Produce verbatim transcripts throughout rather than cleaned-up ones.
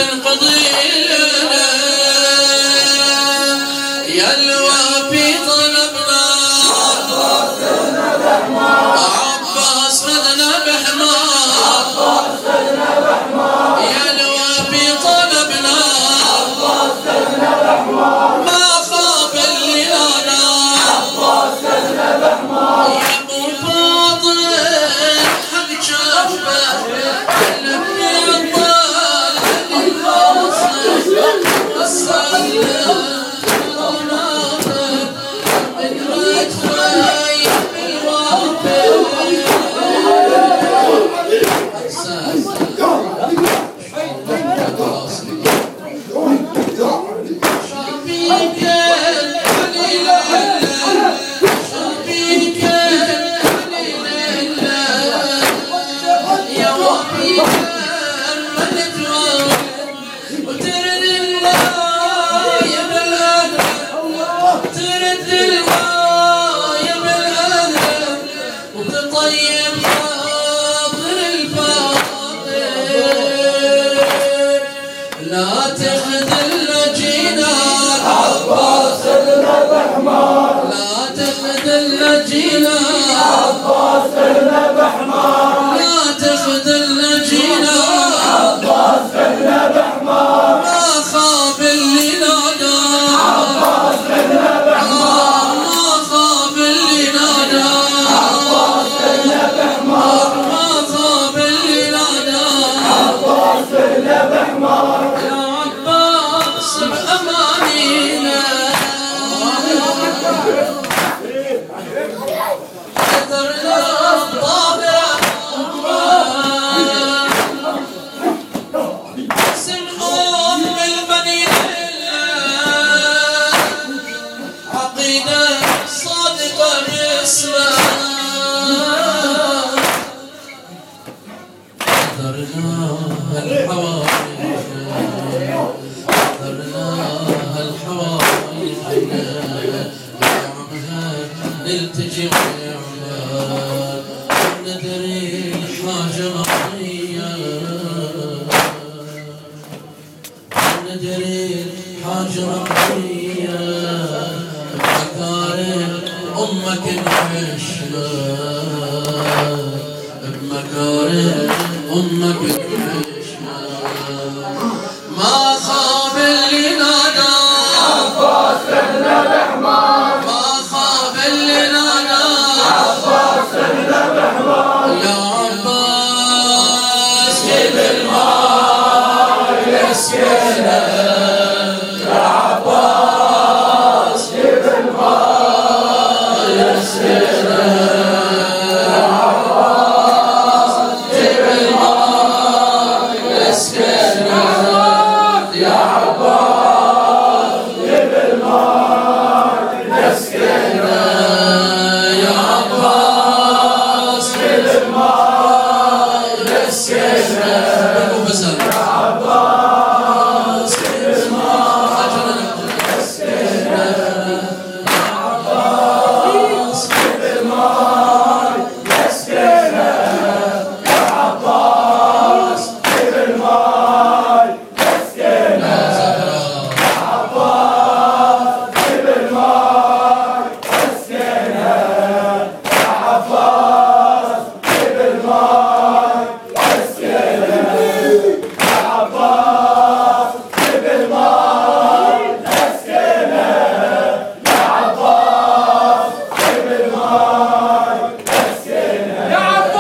تنقضي لنا يا الوفي طلبنا عباس خذنا بحمار يا الوفي طلبنا ما خاب اللي لنا يا ابو فاضل حق شافه نلتجي ونعمل ندري الحاجة مقضية ندري الحاجة مقضية بمكارم أمك نعيشنا بمكارم أمك نعيشنا ما خاب اللي نادى عباس ابن بحمار يا عباس جيب الماء يسقينا يا عباس جيب الماء يسقينا يا عباس جيب الماء يسقينا يا عباس جيب الماء يسقينا يا عباس جيب الماء يسقينا يا عباس جيب الماء يسقينا يا عباس جيب الماء يسقينا يا عباس جيب الماء يسقينا يا عباس جيب الماء يسقينا يا عباس جيب الماء يسقينا يا عباس جيب الماء يسقينا يا عباس جيب الماء يسقينا يا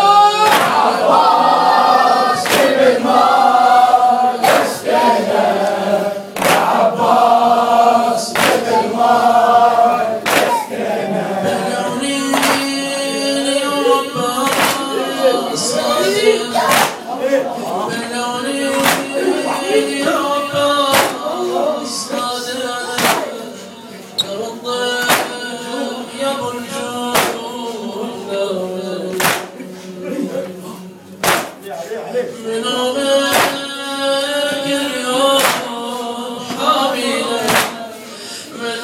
عباس جيب الماء يسقينا يا عباس جيب الماء يسقينا بلونين يا عباس صادق بلونين يا عباس صادق رضيت يا ابو الجود من غيرك اليوم حامله من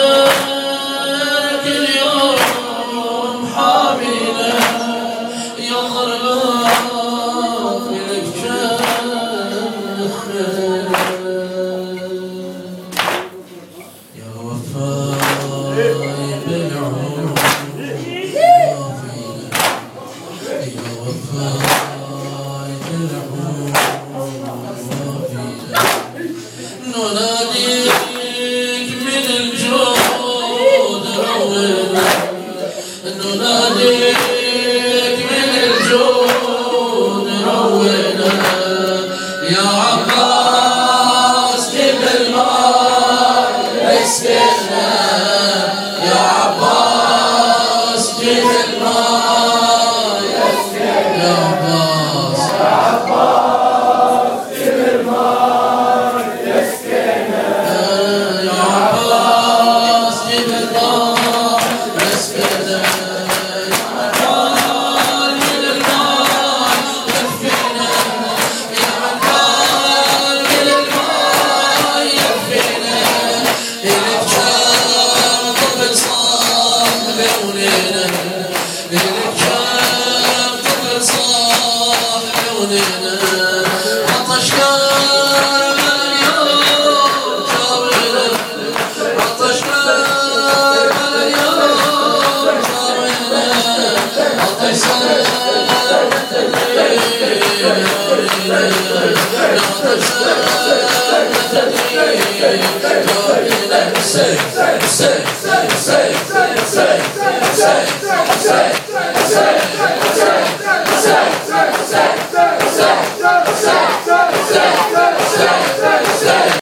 غيرك اليوم حامله يا خربان لك شيخ نناديك من الجود رونا نناديك من الجود رونا يا عباس جيب الماء اسقنا يا عباس جيب الماء اسقنا يا عباس يا عباس جيب الماء اسقنا يا عباس جيب الماء اسقنا Say